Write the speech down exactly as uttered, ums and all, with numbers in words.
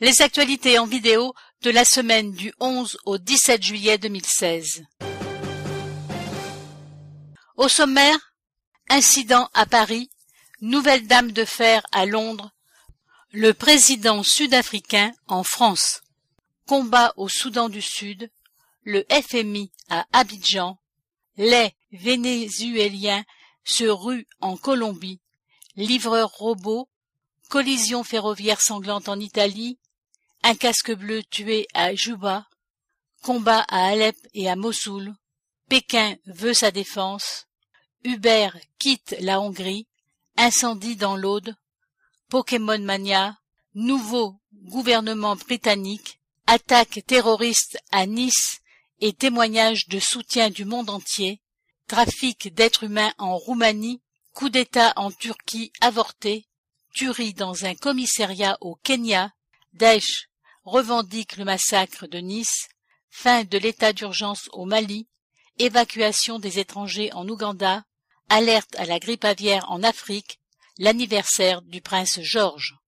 Les actualités en vidéo de la semaine du onze au dix-sept juillet deux mille seize. Au sommaire, incident à Paris, nouvelle dame de fer à Londres, le président sud-africain en France, combat au Soudan du Sud, le F M I à Abidjan, les Vénézuéliens se ruent en Colombie, livreur robot, collision ferroviaire sanglante en Italie, un casque bleu tué à Juba, combat à Alep et à Mossoul, Pékin veut sa défense, Uber quitte la Hongrie, incendie dans l'Aude, Pokémon Mania, nouveau gouvernement britannique, attaque terroriste à Nice et témoignages de soutien du monde entier, trafic d'êtres humains en Roumanie, coup d'État en Turquie avorté, tuerie dans un commissariat au Kenya, Daesh revendique le massacre de Nice, fin de l'état d'urgence au Mali, évacuation des étrangers en Ouganda, alerte à la grippe aviaire en Afrique, l'anniversaire du prince George.